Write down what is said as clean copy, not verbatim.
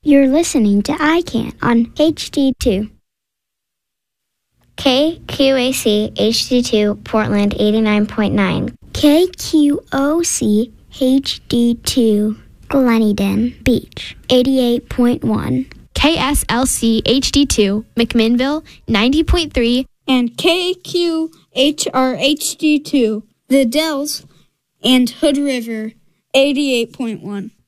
You're listening to iCan on HD2. KQAC HD2 Portland 89.9. KQOC HD2 Gleneden Beach 88.1. KSLC HD2 McMinnville 90.3. And KQHR HD2 The Dells and Hood River 88.1.